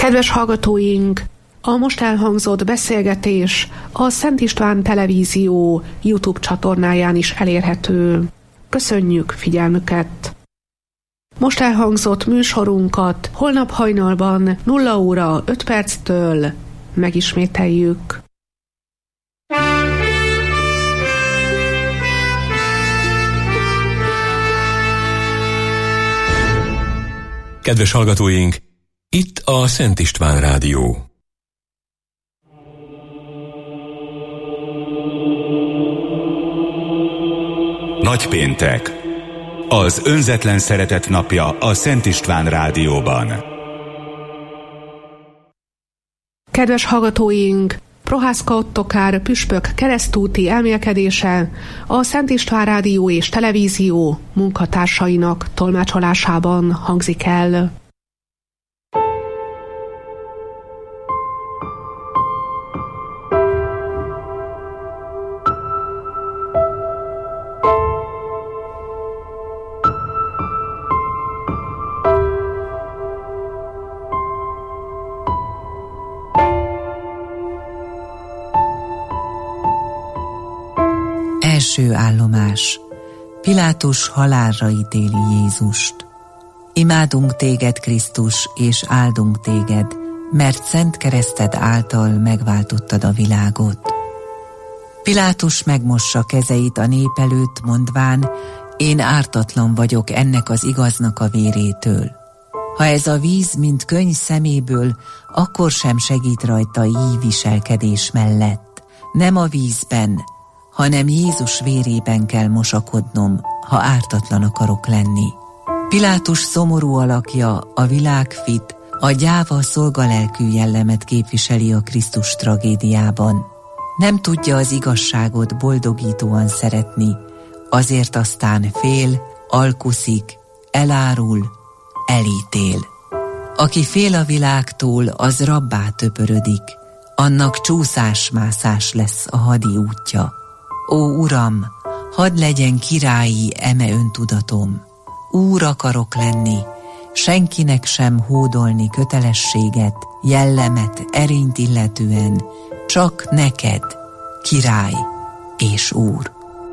Kedves hallgatóink, a most elhangzott beszélgetés a Szent István Televízió YouTube csatornáján is elérhető. Köszönjük figyelmüket! Most elhangzott műsorunkat holnap hajnalban nulla óra öt perctől megismételjük. Kedves hallgatóink, itt a Szent István Rádió. Nagypéntek. Az önzetlen szeretet napja a Szent István Rádióban. Kedves hallgatóink, Prohászka Ottokár püspök keresztúti elmélkedése a Szent István Rádió és Televízió munkatársainak tolmácsolásában hangzik el. Első állomás. Pilátus halálra ítéli Jézust. Imádunk téged, Krisztus, és áldunk téged, mert szent kereszted által megváltottad a világot. Pilátus megmossa kezeit a nép előtt, mondván, én ártatlan vagyok ennek az igaznak a vérétől. Ha ez a víz, mint könny szeméből, akkor sem segít rajta így viselkedés mellett. Nem a vízben, hanem Jézus vérében kell mosakodnom, ha ártatlan akarok lenni. Pilátus szomorú alakja, a világfit, a gyáva szolgalelkű jellemet képviseli a Krisztus tragédiában. Nem tudja az igazságot boldogítóan szeretni, azért aztán fél, alkuszik, elárul, elítél. Aki fél a világtól, az rabbá töpörödik, annak csúszás-mászás lesz a hadi útja. Ó, Uram, hadd legyen királyi eme öntudatom. Úr akarok lenni, senkinek sem hódolni kötelességet, jellemet, erényt illetően, csak neked, király és Úr.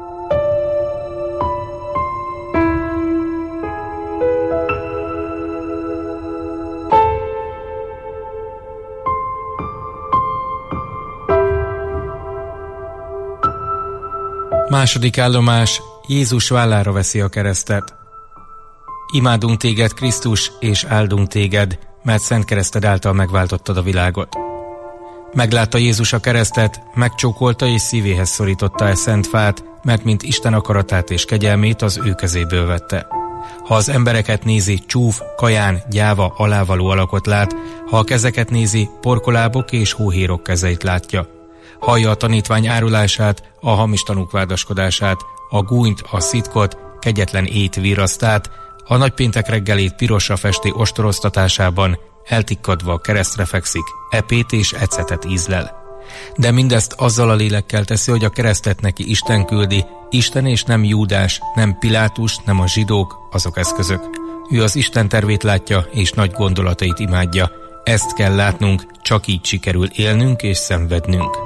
Második állomás, Jézus vállára veszi a keresztet. Imádunk téged, Krisztus, és áldunk téged, mert szent kereszted által megváltottad a világot. Meglátta Jézus a keresztet, megcsókolta és szívéhez szorította e szent fát, mert mint Isten akaratát és kegyelmét az ő kezéből vette. Ha az embereket nézi, csúf, kaján, gyáva, alávaló alakot lát, ha a kezeket nézi, porkolábok és hóhérok kezeit látja. Hallja a tanítvány árulását, a hamis tanúk vádaskodását, a gúnyt, a szitkot, kegyetlen ét virrasztát, a nagypéntek reggelét pirosra festi ostoroztatásában, eltikkadva keresztre fekszik, epét és ecetet ízlel. De mindezt azzal a lélekkel teszi, hogy a keresztet neki Isten küldi, Isten és nem Júdás, nem Pilátus, nem a zsidók, azok eszközök. Ő az Isten tervét látja és nagy gondolatait imádja. Ezt kell látnunk, csak így sikerül élnünk és szenvednünk.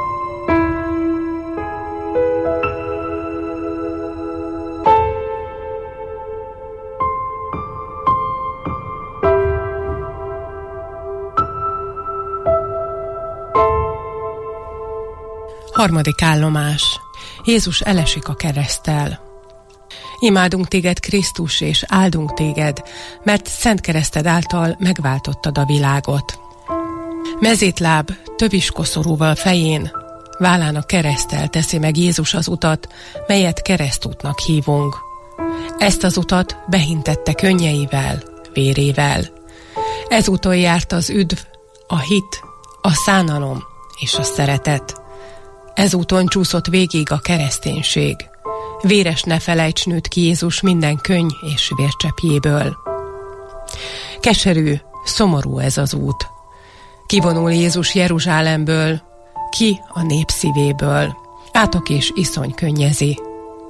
Harmadik állomás. Jézus elesik a kereszttel. Imádunk téged, Krisztus, és áldunk téged, mert szent kereszted által megváltottad a világot. Mezítláb, tövis koszorúval fején, vállán a kereszttel teszi meg Jézus az utat, melyet keresztútnak hívunk. Ezt az utat behintette könnyeivel, vérével. Ezúton járt az üdv, a hit, a szánalom és a szeretet. Ezúton csúszott végig a kereszténység. Véres ne felejts nőtt ki Jézus minden könny és vércseppjéből. Keserű, szomorú ez az út. Kivonul Jézus Jeruzsálemből, ki a nép szívéből. Átok és iszony könnyezi.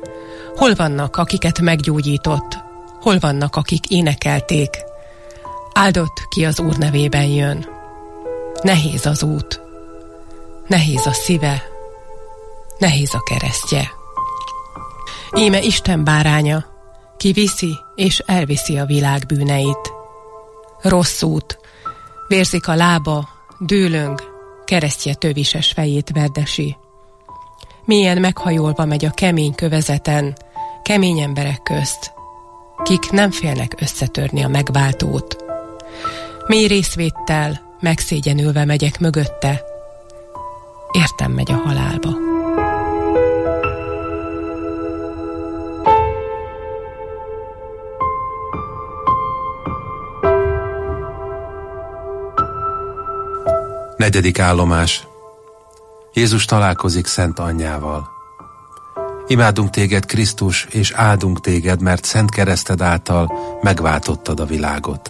Hol vannak, akiket meggyógyított? Hol vannak, akik énekelték? Áldott, ki az Úr nevében jön. Nehéz az út, nehéz a szíve, nehéz a keresztje. Íme Isten báránya, ki viszi és elviszi a világ bűneit. Rossz út, vérzik a lába, dőlöng, keresztje tövises fejét verdesi. Mélyen meghajolva megy a kemény kövezeten, kemény emberek közt, kik nem félnek összetörni a megváltót. Mély részvéttel, megszégyenülve megyek mögötte, értem megy a halálba. Negyedik állomás. Jézus találkozik Szent Anyjával. Imádunk téged, Krisztus, és áldunk téged, mert szent kereszted által megváltottad a világot.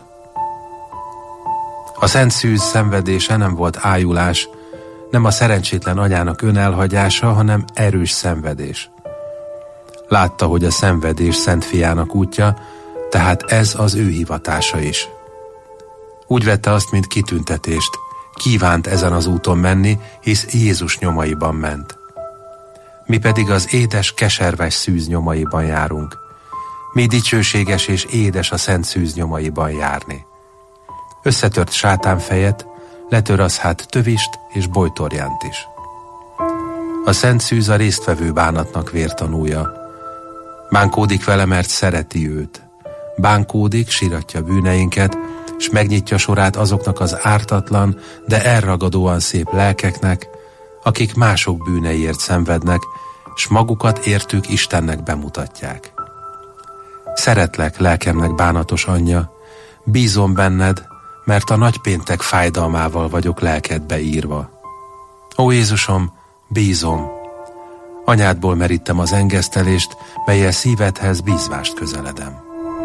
A szent szűz szenvedése nem volt ájulás, nem a szerencsétlen anyának önelhagyása, hanem erős szenvedés. Látta, hogy a szenvedés Szent Fiának útja, tehát ez az ő hivatása is. Úgy vette azt, mint kitüntetést, kívánt ezen az úton menni, hisz Jézus nyomaiban ment. Mi pedig az édes, keserves szűz nyomaiban járunk. Mi dicsőséges és édes a szent szűz nyomaiban járni. Összetört sátánfejet, letör az hát tövist és bojtorjánt is. A szent szűz a résztvevő bánatnak vértanúja. Bánkódik vele, mert szereti őt. Bánkódik, síratja bűneinket, és megnyitja sorát azoknak az ártatlan, de elragadóan szép lelkeknek, akik mások bűneiért szenvednek, s magukat értük Istennek bemutatják. Szeretlek, lelkemnek bánatos anyja, bízom benned, mert a nagypéntek fájdalmával vagyok lelkedbe írva. Ó Jézusom, bízom! Anyádból merítem az engesztelést, melyel szívedhez bízvást közeledem.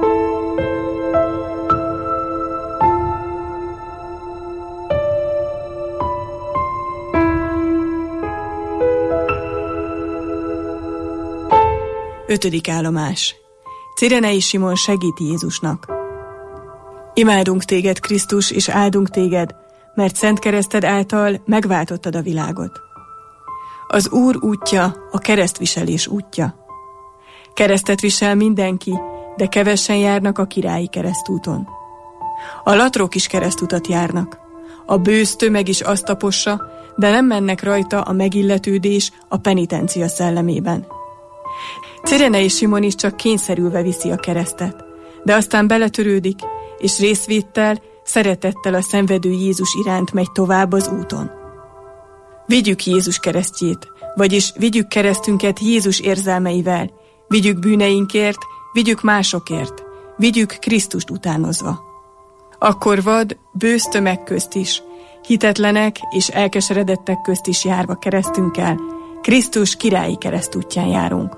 Ötödik állomás. Cirenei Simon segít Jézusnak. Imádunk téged, Krisztus, és áldunk téged, mert szent kereszted által megváltottad a világot. Az Úr útja a keresztviselés útja. Keresztet visel mindenki, de kevesen járnak a királyi keresztúton. A latrok is keresztutat járnak. A bősz tömeg is azt tapossa, de nem mennek rajta a megilletődés a penitencia szellemében. Cirenei Simon is csak kényszerülve viszi a keresztet, de aztán beletörődik, és részvéttel, szeretettel a szenvedő Jézus iránt megy tovább az úton. Vigyük Jézus keresztjét, vagyis vigyük keresztünket Jézus érzelmeivel, vigyük bűneinkért, vigyük másokért, vigyük Krisztust utánozva. Akkor vad, bősz tömeg közt is, hitetlenek és elkeseredettek közt is járva keresztünkkel, Krisztus királyi keresztútján járunk.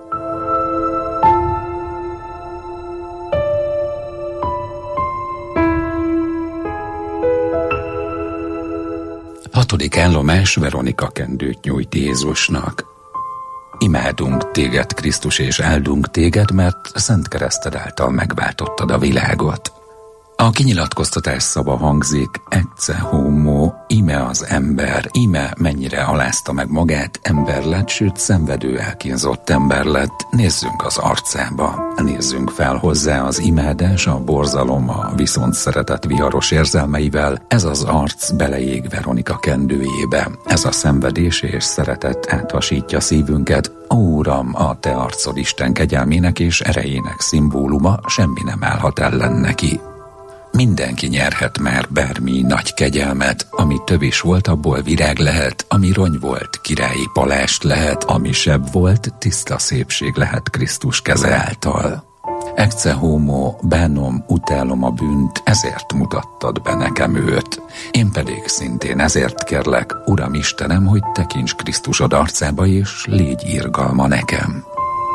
Hatodik állomás, Veronika kendőt nyújt Jézusnak. Imádunk téged, Krisztus, és áldunk téged, mert szent kereszted által megváltottad a világot. A kinyilatkoztatás szava hangzik, ecce homo, ime az ember, ime mennyire alázta meg magát, ember lett, sőt szenvedő, elkínzott ember lett. Nézzünk az arcába, nézzünk fel hozzá. Az imádás, a borzalom, a viszont szeretet viharos érzelmeivel, ez az arc beleég Veronika kendőjébe, ez a szenvedés és szeretet áthasítja szívünket. Ó, Uram, a te arcod Isten kegyelmének és erejének szimbóluma, semmi nem állhat ellen neki. Mindenki nyerhet már bármi nagy kegyelmet, ami tövis volt, abból virág lehet, ami rony volt, királyi palást lehet, ami sebb volt, tiszta szépség lehet Krisztus keze által. Ecce homo, bánom, utálom a bűnt, ezért mutattad be nekem őt. Én pedig szintén ezért kérlek, Uram Istenem, hogy tekints Krisztusod arcába, és légy irgalma nekem.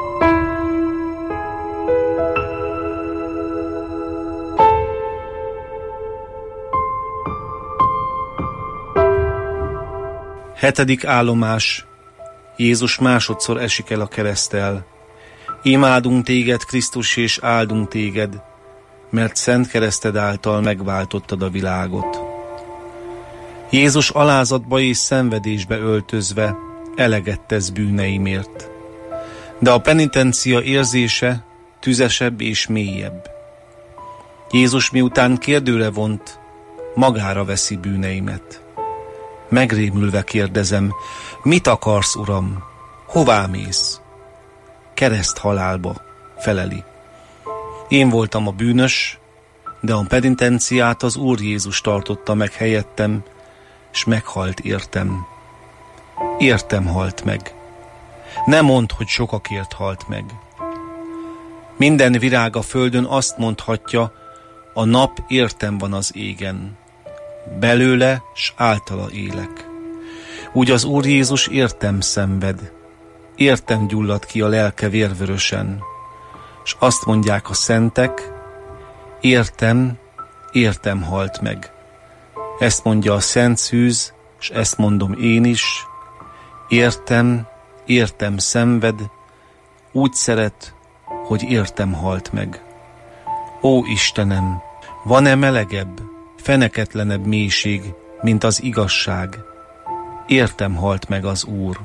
Hetedik állomás. Jézus másodszor esik el a kereszttel. Imádunk téged, Krisztus, és áldunk téged, mert szent kereszted által megváltottad a világot. Jézus alázatba és szenvedésbe öltözve eleget tesz bűneimért, de a penitencia érzése tüzesebb és mélyebb. Jézus miután kérdőre vont, magára veszi bűneimet. Megrémülve kérdezem, mit akarsz, Uram? Hová mész? Kereszt halálba, feleli. Én voltam a bűnös, de a penitenciát az Úr Jézus tartotta meg helyettem, s meghalt értem. Értem halt meg. Ne mondd, hogy sokakért halt meg. Minden virág a földön azt mondhatja, a nap értem van az égen. Belőle s általa élek. Úgy az Úr Jézus értem szenved, értem gyullad ki a lelke vérvörösen, s azt mondják a szentek, értem, értem halt meg. Ezt mondja a szent szűz, s ezt mondom én is, értem, értem szenved, úgy szeret, hogy értem halt meg. Ó Istenem, van-e melegebb, feneketlenebb mélység, mint az igazság? Értem halt meg az Úr.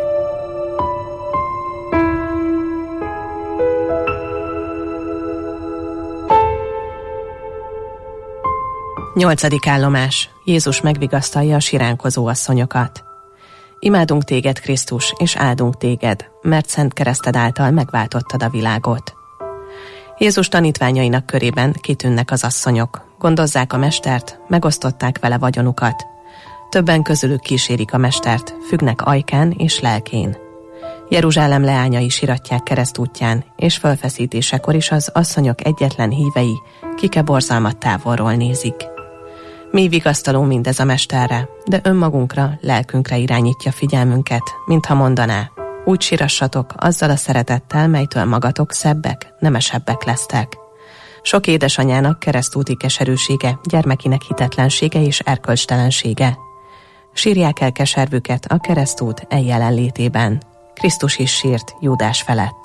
Nyolcadik állomás. Jézus megvigasztalja a siránkozó asszonyokat. Imádunk téged, Krisztus, és áldunk téged, mert szent kereszted által megváltottad a világot. Jézus tanítványainak körében kitűnnek az asszonyok, gondozzák a mestert, megosztották vele vagyonukat. Többen közülük kísérik a mestert, függnek ajkán és lelkén. Jeruzsálem leányai siratják keresztútján, és fölfeszítésekor is az asszonyok egyetlen hívei kike borzalmat távolról nézik. Mi vigasztaló mindez a mesterre, de önmagunkra, lelkünkre irányítja figyelmünket, mintha mondaná, úgy sirassatok azzal a szeretettel, melytől magatok szebbek, nemesebbek lesztek. Sok édesanyának keresztúti keserűsége, gyermekinek hitetlensége és erkölcstelensége. Sírják el keservüket a keresztút e jelenlétében. Krisztus is sírt Júdás felett.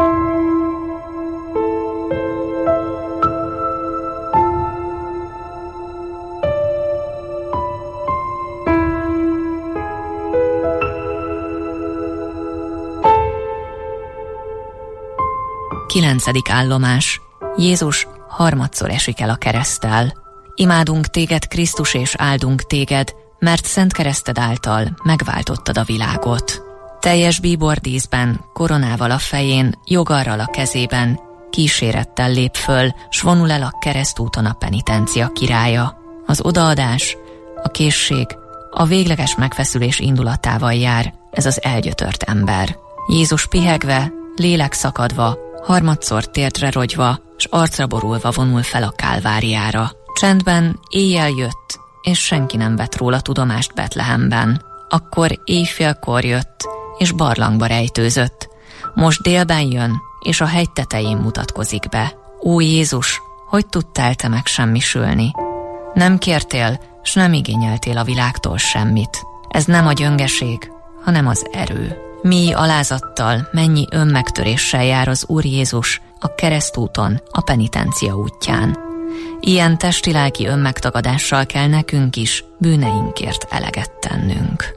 Kilencedik állomás. Jézus harmadszor esik el a kereszttel. Imádunk téged, Krisztus, és áldunk téged, mert szent kereszted által megváltottad a világot. Teljes bíbordíszben, koronával a fején, jogarral a kezében, kísérettel lép föl, s vonul el a keresztúton a penitencia királya. Az odaadás, a készség, a végleges megfeszülés indulatával jár ez az elgyötört ember. Jézus pihegve, lélek szakadva, harmadszor térdre rogyva, s arcra borulva vonul fel a Kálváriára. Csendben éjjel jött, és senki nem vett róla tudomást Betlehemben. Akkor éjfélkor jött, és barlangba rejtőzött. Most délben jön, és a hegy tetején mutatkozik be. Ó Jézus, hogy tudtál te megsemmisülni? Nem kértél, s nem igényeltél a világtól semmit. Ez nem a gyöngeség, hanem az erő. Mély alázattal, mennyi önmegtöréssel jár az Úr Jézus a keresztúton, a penitencia útján. Ilyen testi-lelki önmegtagadással kell nekünk is bűneinkért eleget tennünk.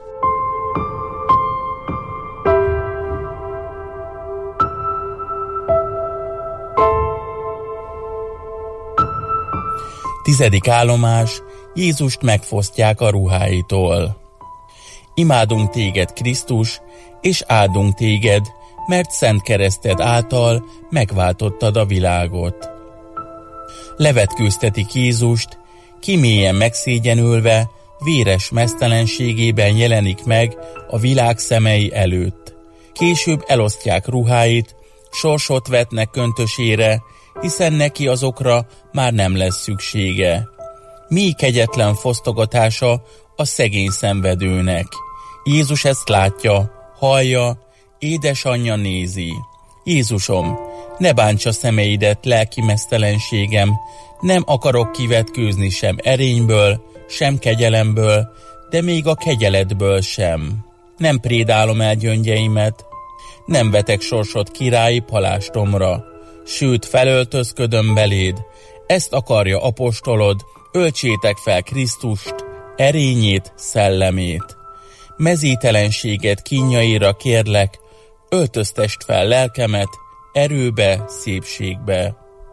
Tizedik állomás. Jézust megfosztják a ruháitól. Imádunk téged, Krisztus, és áldunk téged, mert szent kereszted által megváltottad a világot. Levetkőztetik Jézust, ki mélyen megszégyenülve, véres meztelenségében jelenik meg a világ szemei előtt. Később elosztják ruháit, sorsot vetnek köntösére, hiszen neki azokra már nem lesz szüksége. Mi kegyetlen fosztogatása a szegény szenvedőnek. Jézus ezt látja, hallja, édesanyja nézi. Jézusom, ne bánts a szemeidet, lelki meztelenségem, nem akarok kivetkőzni sem erényből, sem kegyelemből, de még a kegyeletből sem. Nem prédálom el gyöngyeimet, nem vetek sorsot királyi palástomra, sőt felöltözködöm beléd, Ezt akarja apostolod, öltsétek fel Krisztust, erényét, szellemét. Mezítelenséget kínjaira kérlek, öltöztest fel lelkemet, erőbe, szépségbe.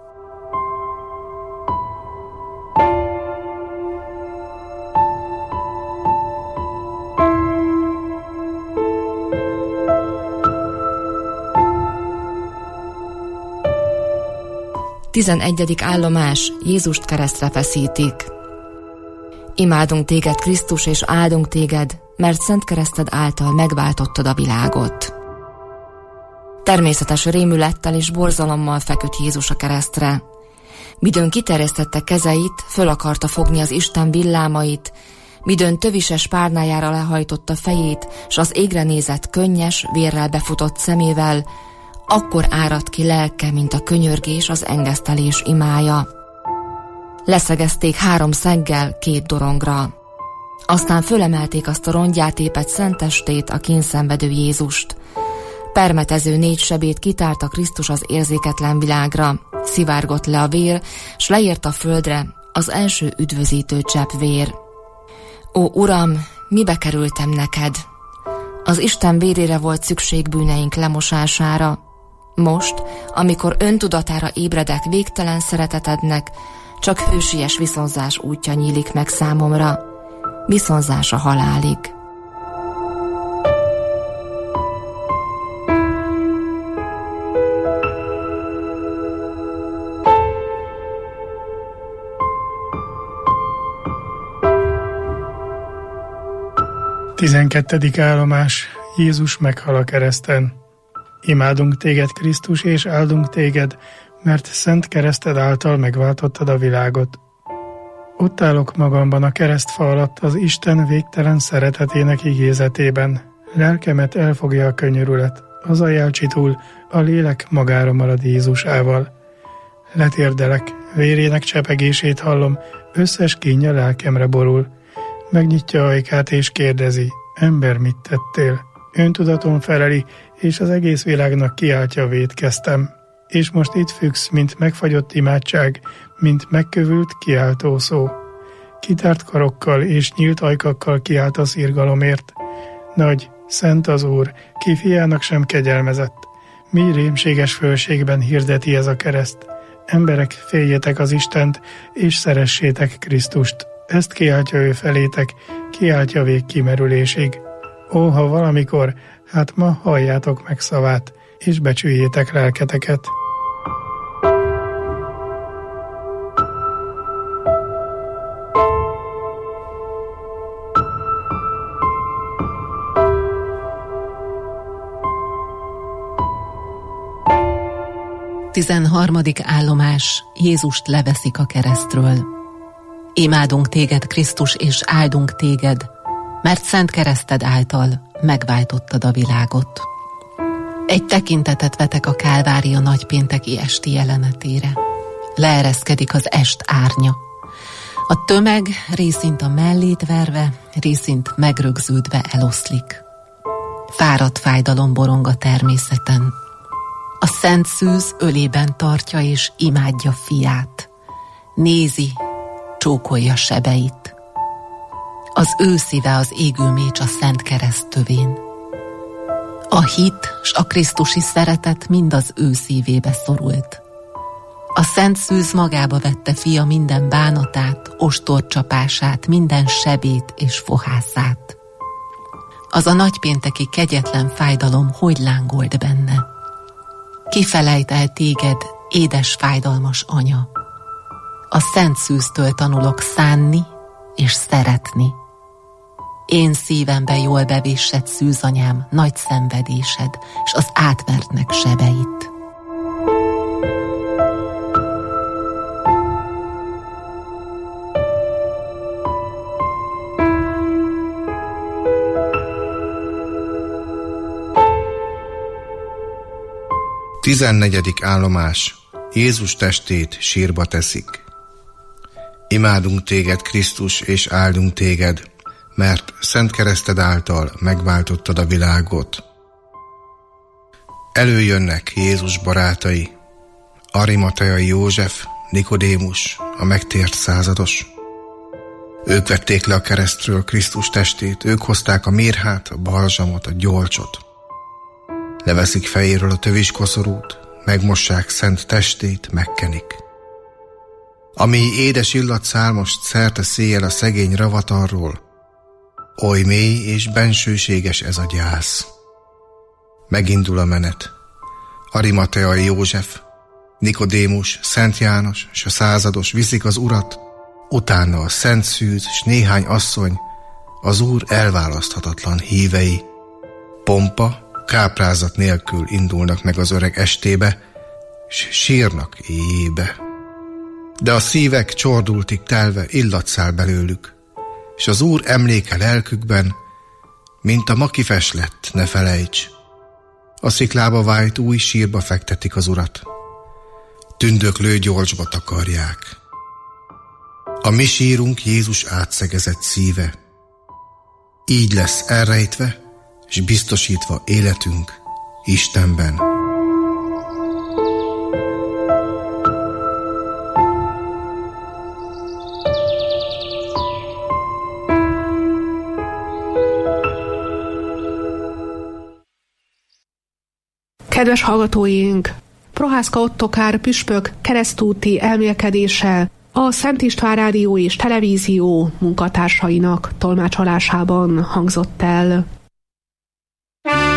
Tizenegyedik állomás, Jézust keresztre feszítik. Imádunk téged, Krisztus, és áldunk téged, mert szent kereszted által megváltottad a világot. Természetes rémülettel és borzalommal feküdt Jézus a keresztre. Midőn kiterjesztette kezeit, föl akarta fogni az Isten villámait, midőn tövises párnájára lehajtotta fejét, s az égre nézett könnyes, vérrel befutott szemével, akkor áradt ki lelke, mint a könyörgés, az engesztelés imája. Leszegezték három szeggel két dorongra. Aztán fölemelték azt a rongyát épett szentestét, a kínszenvedő Jézust. Permetező négy sebét kitárta Krisztus az érzéketlen világra, szivárgott le a vér, s leért a földre az első üdvözítő csepp vér. Ó, Uram, mibe kerültem neked? Az Isten vérére volt szükség bűneink lemosására. Most, amikor öntudatára ébredek végtelen szeretetednek, csak hősies viszonzás útja nyílik meg számomra, viszonzás a halálig. Tizenkettedik állomás, Jézus meghal a kereszten. Imádunk téged, Krisztus, és áldunk téged, mert szent kereszted által megváltottad a világot. Ott állok magamban a keresztfa alatt az Isten végtelen szeretetének igézetében. Lelkemet elfogja a könyörület, az a jelcsitul, a lélek magára marad Jézusával. Letérdelek, vérének csepegését hallom, összes kínja lelkemre borul. Megnyitja ajkát és kérdezi, ember, mit tettél? Öntudaton feleli, és az egész világnak kiáltja, vétkeztem. És most itt függsz, mint megfagyott imádság, mint megkövült kiáltó szó. Kitárt karokkal és nyílt ajkakkal kiáltasz irgalomért. Nagy, szent az Úr, ki fiának sem kegyelmezett. Mi rémséges fölségben hirdeti ez a kereszt. Emberek, féljetek az Istent, és szeressétek Krisztust. Ezt kiáltja ő felétek, kiáltja végkimerülésig. Ó, ha valamikor, hát ma halljátok meg szavát, és becsüljétek lelketeket. Tizenharmadik állomás, Jézust leveszik a keresztről. Imádunk téged, Krisztus, és áldunk téged, mert szent kereszted által megváltottad a világot. Egy tekintetet vetek a Kálvária nagypénteki esti jelenetére. Leereszkedik az est árnya. A tömeg részint a mellét verve, részint megrögződve eloszlik. Fáradt fájdalom borong a természeten. A szent szűz ölében tartja és imádja fiát. Nézi, csókolja sebeit. Az ő szíve az égő mécs a szent kereszt tövén. A hit s a krisztusi szeretet mind az ő szívébe szorult. A szent szűz magába vette fia minden bánatát, ostorcsapását, minden sebét és fohászát. Az a nagypénteki kegyetlen fájdalom hogy lángolt benne. Ki felejt el téged, édes fájdalmas anya? A szent szűztől tanulok szánni és szeretni. Én szívembe jól bevésett szűzanyám, nagy szenvedésed, s az átvertnek sebeit. Tizennegyedik állomás. Jézus testét sírba teszik. Imádunk téged, Krisztus, és áldunk téged, mert szent kereszted által megváltottad a világot. Előjönnek Jézus barátai, Arimateai József, Nikodémus, a megtért százados. Ők vették le a keresztről Krisztus testét, ők hozták a mirhát, a balzsamot, a gyolcsot. Leveszik fejéről a tövis koszorút, megmossák szent testét, megkenik. Ami édes illat száll most szerte széjjel a szegény ravatarról, oly mély és bensőséges ez a gyász. Megindul a menet. Arimateai József, Nikodémus, Szent János és a százados viszik az urat, utána a Szent Szűz és néhány asszony, az Úr elválaszthatatlan hívei. Pompa, káprázat nélkül indulnak meg az öreg estébe, s sírnak éjjébe. De a szívek csordultig telve illat száll belőlük, és az Úr emléke lelkükben, mint a ma kifeslett, ne felejts. A sziklába vájt új sírba fektetik az Urat. Tündöklő gyolcsba takarják. A mi sírunk Jézus átszegezett szíve. Így lesz elrejtve, és biztosítva életünk Istenben. Kedves hallgatóink! Prohászka Ottokár püspök keresztúti elmélkedése a Szent István Rádió és Televízió munkatársainak tolmácsolásában hangzott el.